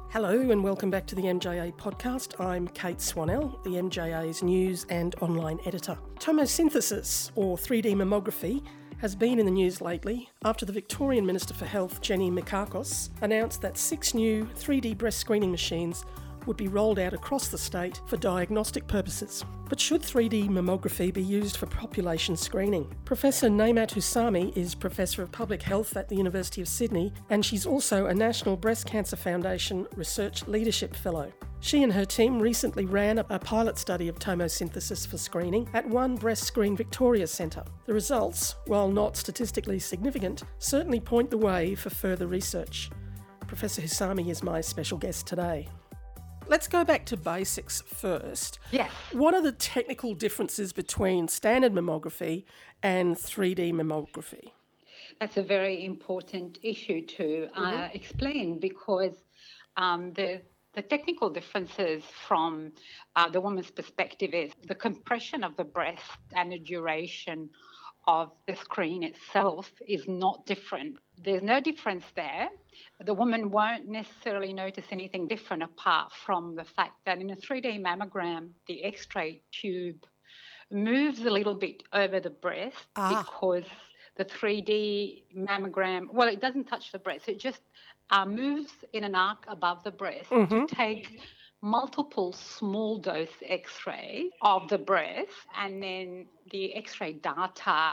Hello and welcome back to the MJA podcast. I'm Kate Swanell, the MJA's news and online editor. Tomosynthesis, or 3D mammography, has been in the news lately after the Victorian Minister for Health, Jenny Mikakos, announced that 6 new 3D breast screening machines would be rolled out across the state for diagnostic purposes. But should 3D mammography be used for population screening? Professor Naeemat Husami is Professor of Public Health at the University of Sydney, and she's also a National Breast Cancer Foundation Research Leadership Fellow. She and her team recently ran a pilot study of tomosynthesis for screening at One Breast Screen Victoria Centre. The results, while not statistically significant, certainly point the way for further research. Professor Husami is my special guest today. Let's go back to basics first. Yes. What are the technical differences between standard mammography and 3D mammography? That's a very important issue to explain because the technical differences from the woman's perspective is the compression of the breast and the duration of the screen itself is not different. There's no difference there. The woman won't necessarily notice anything different apart from the fact that in a 3D mammogram, the X-ray tube moves a little bit over the breast because the 3D mammogram, well, it doesn't touch the breast. It just moves in an arc above the breast to take multiple small dose X-ray of the breast, and then the X-ray data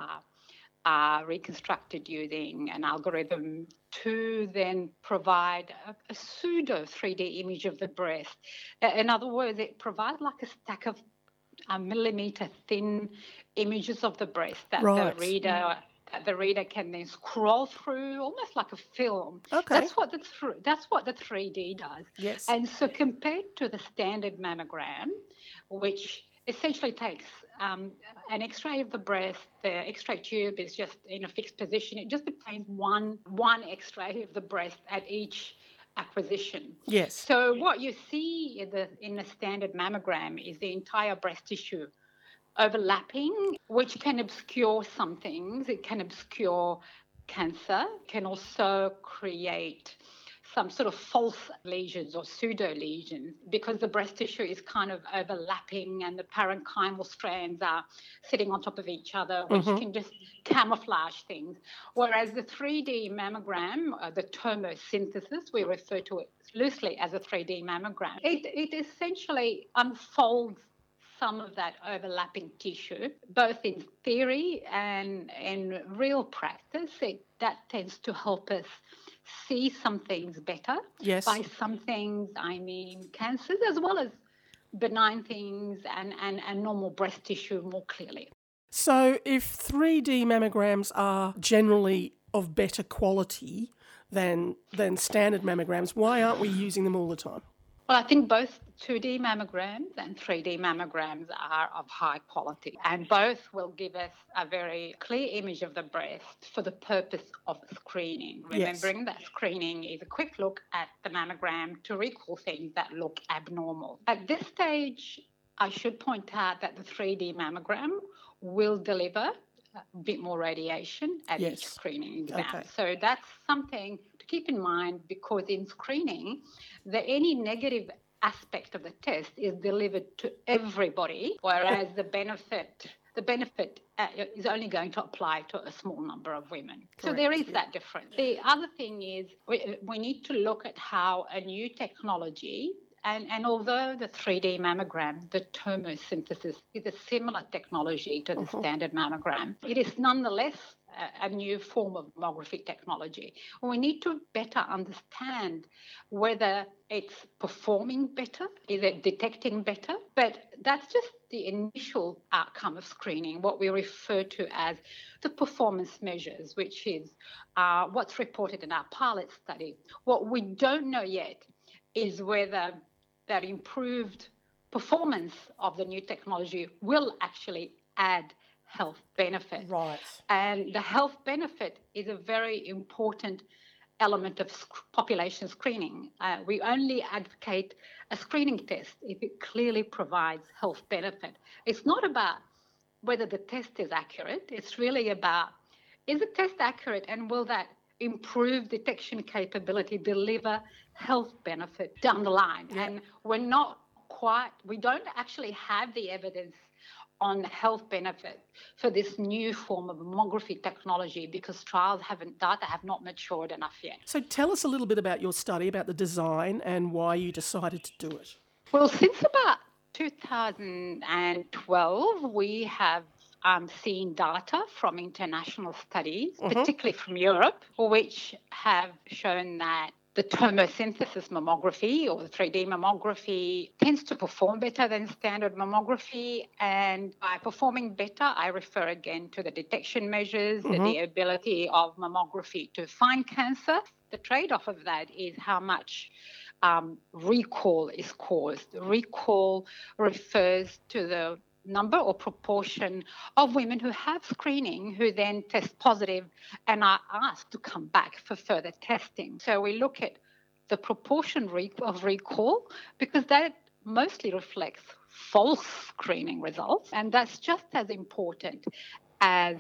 are reconstructed using an algorithm to then provide a pseudo 3D image of the breast. In other words, it provides like a stack of millimetre thin images of the breast that the reader can then scroll through, almost like a film. Okay. That's what the 3D does. Yes. And so compared to the standard mammogram, which essentially takes an X-ray of the breast, the X-ray tube is just in a fixed position. It just obtains one X-ray of the breast at each acquisition. Yes. So what you see in the standard mammogram is the entire breast tissue overlapping, which can obscure some things. It can obscure cancer, can also create some sort of false lesions or pseudo lesions because the breast tissue is kind of overlapping and the parenchymal strands are sitting on top of each other, which can just camouflage things. Whereas the 3D mammogram, the tomosynthesis, we refer to it loosely as a 3D mammogram, it essentially unfolds some of that overlapping tissue, both in theory and in real practice. That tends to help us see some things better. Yes. By some things, I mean cancers as well as benign things and normal breast tissue more clearly. So if 3D mammograms are generally of better quality than standard mammograms, why aren't we using them all the time? Well, I think both 2D mammograms and 3D mammograms are of high quality, and both will give us a very clear image of the breast for the purpose of screening. Remembering that screening is a quick look at the mammogram to recall things that look abnormal. At this stage, I should point out that the 3D mammogram will deliver a bit more radiation at each screening exam. Okay. So that's something to keep in mind because in screening, any negative aspect of the test is delivered to everybody, whereas the benefit is only going to apply to a small number of women. Correct. So there is that difference. The other thing is we need to look at how a new technology, and although the 3D mammogram, the tomosynthesis, is a similar technology to the standard mammogram, it is nonetheless a new form of mammography technology. We need to better understand whether it's performing better, is it detecting better, but that's just the initial outcome of screening, what we refer to as the performance measures, which is what's reported in our pilot study. What we don't know yet is whether that improved performance of the new technology will actually add health benefit. Right. And the health benefit is a very important element of population screening. We only advocate a screening test if it clearly provides health benefit. It's not about whether the test is accurate. It's really about, is the test accurate and will that improved detection capability deliver health benefit down the line. Yeah. And we don't actually have the evidence on health benefit for this new form of mammography technology because data have not matured enough yet. So tell us a little bit about your study, about the design and why you decided to do it. Well, since about 2012, we have seen data from international studies, particularly from Europe, which have shown that the tomosynthesis mammography or the 3D mammography tends to perform better than standard mammography. And by performing better, I refer again to the detection measures, the ability of mammography to find cancer. The trade-off of that is how much recall is caused. Recall refers to the number or proportion of women who have screening who then test positive and are asked to come back for further testing. So we look at the proportion of recall because that mostly reflects false screening results, and that's just as important as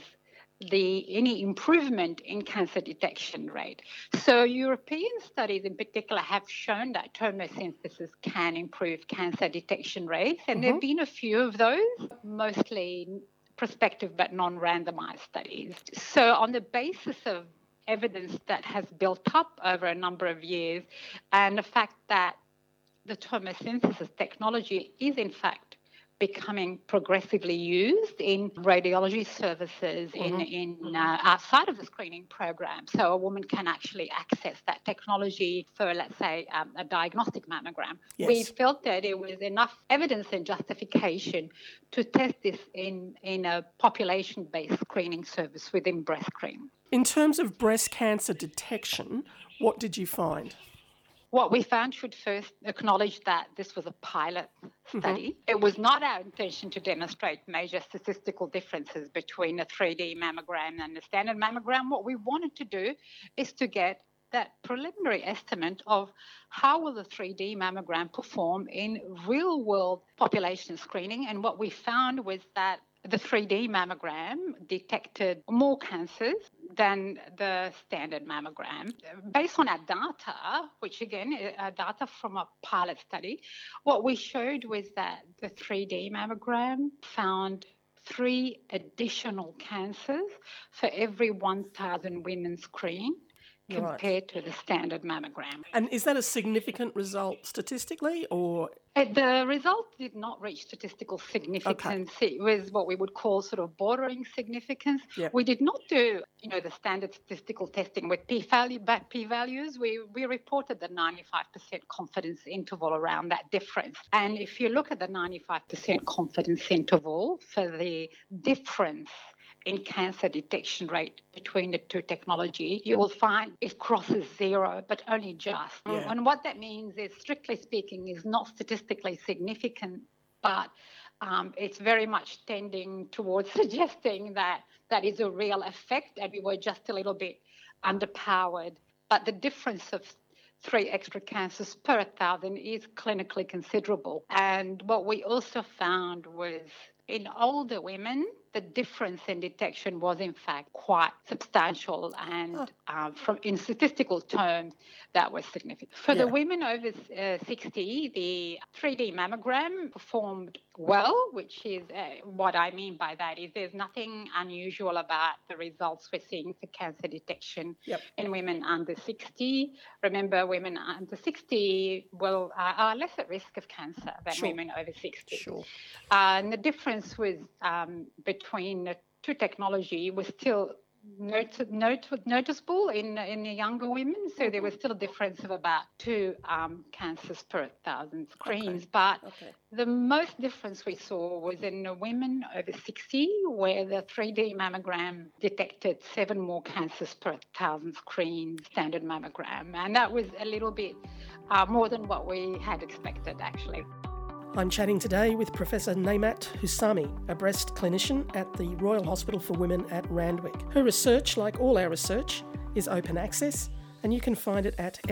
any improvement in cancer detection rate. So European studies in particular have shown that tomosynthesis can improve cancer detection rates, and there have been a few of those, mostly prospective but non-randomized studies. So on the basis of evidence that has built up over a number of years and the fact that the tomosynthesis technology is in fact becoming progressively used in radiology services outside of the screening program. So a woman can actually access that technology for, let's say, a diagnostic mammogram. Yes. We felt that there was enough evidence and justification to test this in a population-based screening service within breast screen. In terms of breast cancer detection, what did you find? What we found should first acknowledge that this was a pilot study. It was not our intention to demonstrate major statistical differences between a 3D mammogram and a standard mammogram. What we wanted to do is to get that preliminary estimate of how will the 3D mammogram perform in real-world population screening. And what we found was that the 3D mammogram detected more cancers than the standard mammogram. Based on our data, which again are data from a pilot study, what we showed was that the 3D mammogram found 3 additional cancers for every 1,000 women screened compared to the standard mammogram. And is that a significant result statistically, or? The result did not reach statistical significance. Okay. It was what we would call sort of bordering significance. Yep. We did not do, the standard statistical testing with p-values. We reported the 95% confidence interval around that difference. And if you look at the 95% confidence interval for the difference in cancer detection rate between the two technologies, you will find it crosses 0, but only just. Yeah. And what that means is, strictly speaking, is not statistically significant, but it's very much tending towards suggesting that that is a real effect and we were just a little bit underpowered. But the difference of 3 extra cancers per 1,000 is clinically considerable. And what we also found was in older women, the difference in detection was in fact quite substantial, and in statistical terms, that was significant. For the women over 60, the 3D mammogram performed well, which is what I mean by that is there's nothing unusual about the results we're seeing for cancer detection in women under 60. Remember, women under 60 are less at risk of cancer than women over 60. Sure. And the difference was between the two technology was still noticeable in the younger women. So there was still a difference of about 2 cancers per 1,000 screens. But the most difference we saw was in the women over 60, where the 3D mammogram detected 7 more cancers per 1,000 screens, standard mammogram. And that was a little bit more than what we had expected, actually. I'm chatting today with Professor Naeemat Husami, a breast clinician at the Royal Hospital for Women at Randwick. Her research, like all our research, is open access, and you can find it at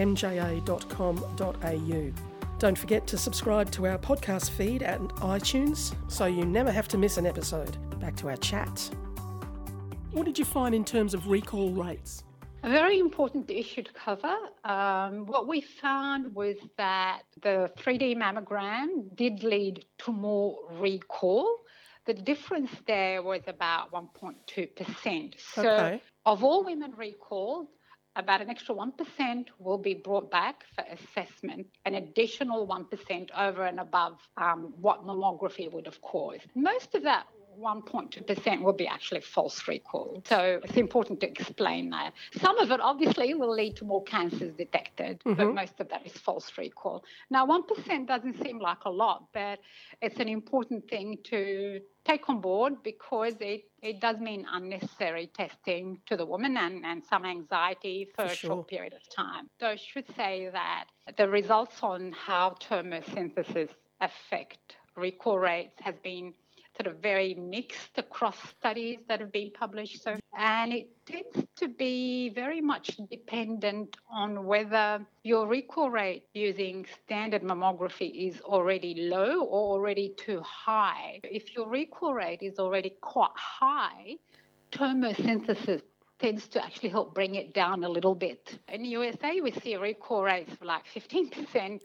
mja.com.au. Don't forget to subscribe to our podcast feed at iTunes so you never have to miss an episode. Back to our chat. What did you find in terms of recall rates? A very important issue to cover. What we found was that the 3D mammogram did lead to more recall. The difference there was about 1.2%. So of all women recalled, about an extra 1% will be brought back for assessment, an additional 1% over and above what mammography would have caused. Most of that 1.2% will be actually false recall. So it's important to explain that. Some of it obviously will lead to more cancers detected, but most of that is false recall. Now, 1% doesn't seem like a lot, but it's an important thing to take on board because it does mean unnecessary testing to the woman and some anxiety for a short period of time. So I should say that the results on how tomosynthesis affect recall rates has been sort of very mixed across studies that have been published. And it tends to be very much dependent on whether your recall rate using standard mammography is already low or already too high. If your recall rate is already quite high, tomosynthesis tends to actually help bring it down a little bit. In the USA, we see recall rates of like 15%,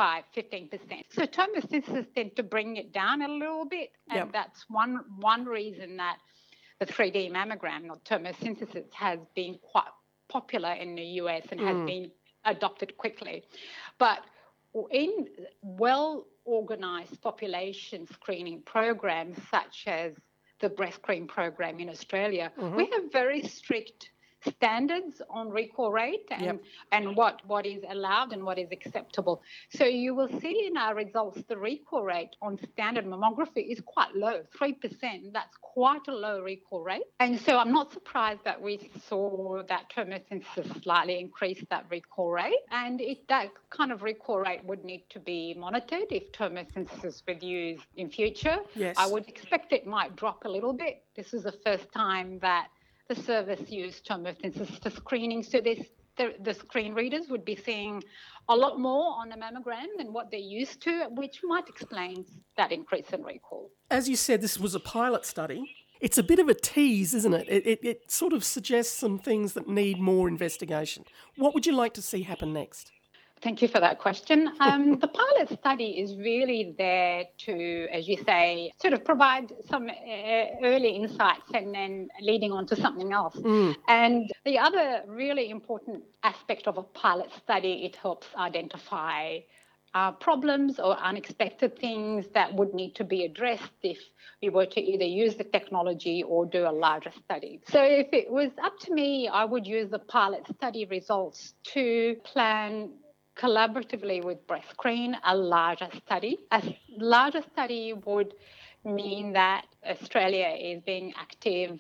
15%. So tomosynthesis tend to bring it down a little bit, and that's one reason that the 3D mammogram or tomosynthesis has been quite popular in the US and has been adopted quickly. But in well-organized population screening programs such as the breast screen program in Australia, we have very strict standards on recall rate and what is allowed and what is acceptable. So you will see in our results the recall rate on standard mammography is quite low, 3%. That's quite a low recall rate. And so I'm not surprised that we saw that tomosynthesis slightly increase that recall rate. And that kind of recall rate would need to be monitored if tomosynthesis was used in future. Yes. I would expect it might drop a little bit. This is the first time that the service used tomosynthesis for screening, so the screen readers would be seeing a lot more on a mammogram than what they're used to, which might explain that increase in recall. As you said, this was a pilot study. It's a bit of a tease, isn't it? It sort of suggests some things that need more investigation. What would you like to see happen next? Thank you for that question. The pilot study is really there to, as you say, sort of provide some early insights and then leading on to something else. And the other really important aspect of a pilot study, it helps identify problems or unexpected things that would need to be addressed if we were to either use the technology or do a larger study. So if it was up to me, I would use the pilot study results to plan collaboratively with breast screen a larger study. A larger study would mean that Australia is being active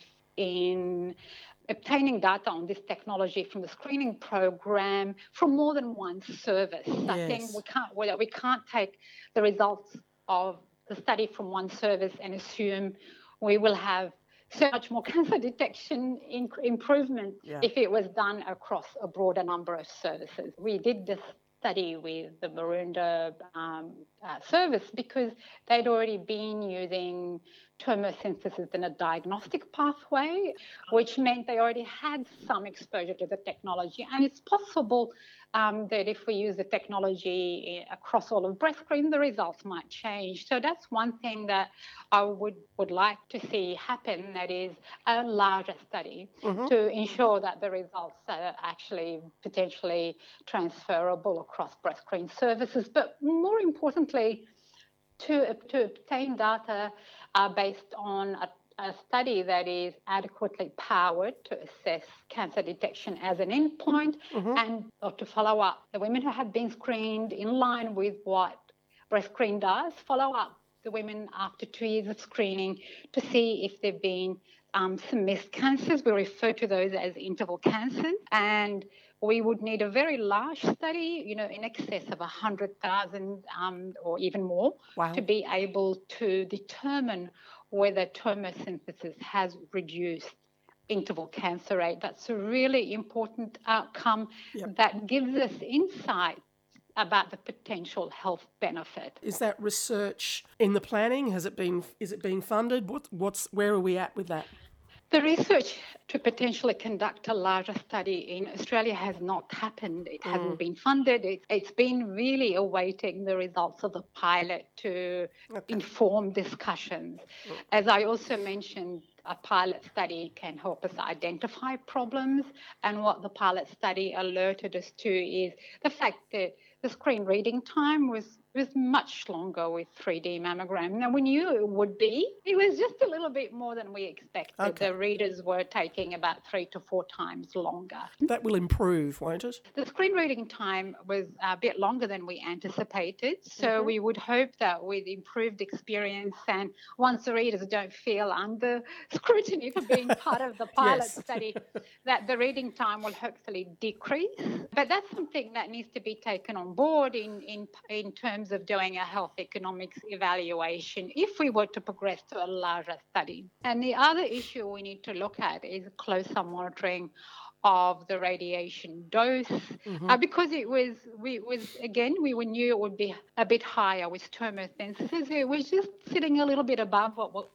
in obtaining data on this technology from the screening program from more than one service. Yes. I think we can't take the results of the study from one service and assume we will have so much more cancer detection improvement if it was done across a broader number of services. We did this study with the Maroondah service because they'd already been using tomosynthesis in a diagnostic pathway, which meant they already had some exposure to the technology. And it's possible that if we use the technology across all of breast screen, the results might change. So that's one thing that I would like to see happen, that is a larger study to ensure that the results are actually potentially transferable across breast screen services. But more importantly, to obtain data based on a study that is adequately powered to assess cancer detection as an endpoint and to follow up the women who have been screened in line with what breast screen does, follow up the women after 2 years of screening to see if there have been some missed cancers. We refer to those as interval cancers. And we would need a very large study, in excess of 100,000 or even more to be able to determine whether tomosynthesis has reduced interval cancer rate. That's a really important outcome that gives us insight about the potential health benefit. Is that research in the planning? Is it being funded? Where are we at with that? The research to potentially conduct a larger study in Australia has not happened. It hasn't been funded. It's been really awaiting the results of the pilot to inform discussions. As I also mentioned, a pilot study can help us identify problems, and what the pilot study alerted us to is the fact that the screen reading time was much longer with 3D mammogram. Now, we knew it would be. It was just a little bit more than we expected. Okay. The readers were taking about 3 to 4 times longer. That will improve, won't it? The screen reading time was a bit longer than we anticipated. So we would hope that with improved experience and once the readers don't feel under scrutiny for being part of the pilot study, that the reading time will hopefully decrease. But that's something that needs to be taken on board in terms of doing a health economics evaluation if we were to progress to a larger study. And the other issue we need to look at is closer monitoring of the radiation dose, because we knew it would be a bit higher with tomosynthesis. It was just sitting a little bit above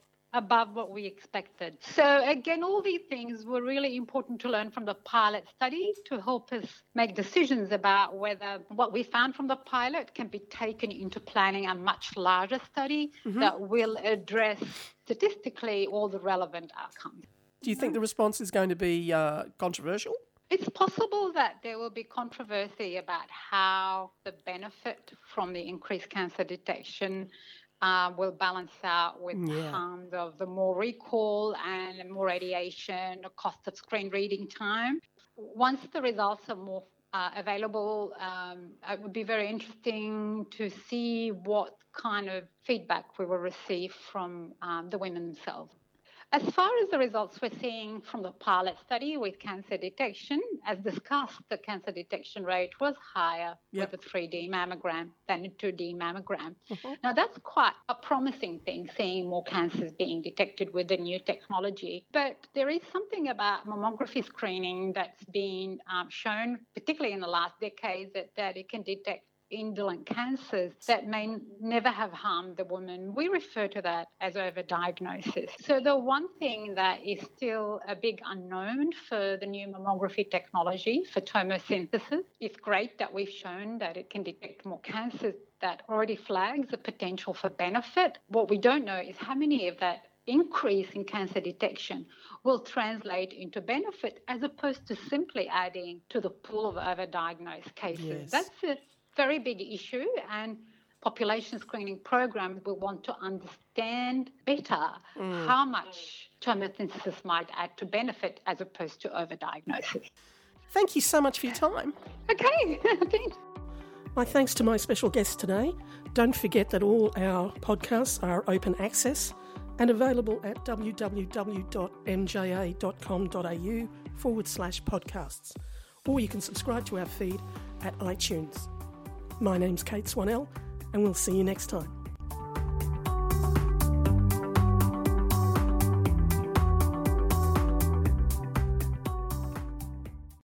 what we expected. So again, all these things were really important to learn from the pilot study to help us make decisions about whether what we found from the pilot can be taken into planning a much larger study that will address statistically all the relevant outcomes. Do you think the response is going to be controversial? It's possible that there will be controversy about how the benefit from the increased cancer detection will balance out with the harms of the more recall and more radiation, the cost of screen reading time. Once the results are more available, it would be very interesting to see what kind of feedback we will receive from the women themselves. As far as the results we're seeing from the pilot study with cancer detection, as discussed, the cancer detection rate was higher with a 3D mammogram than a 2D mammogram. Now, that's quite a promising thing, seeing more cancers being detected with the new technology. But there is something about mammography screening that's been shown, particularly in the last decade, that it can detect indolent cancers that may never have harmed the woman. We refer to that as overdiagnosis. So the one thing that is still a big unknown for the new mammography technology, for tomosynthesis, it's great that we've shown that it can detect more cancers. That already flags the potential for benefit. What we don't know is how many of that increase in cancer detection will translate into benefit as opposed to simply adding to the pool of overdiagnosed cases. That's a very big issue, and population screening programs will want to understand better how much tomosynthesis might add to benefit as opposed to overdiagnosis. Thank you so much for your time. Okay, thanks. My thanks to my special guest today. Don't forget that all our podcasts are open access and available at www.mja.com.au/podcasts, or you can subscribe to our feed at iTunes. My name's Kate Swanell, and we'll see you next time.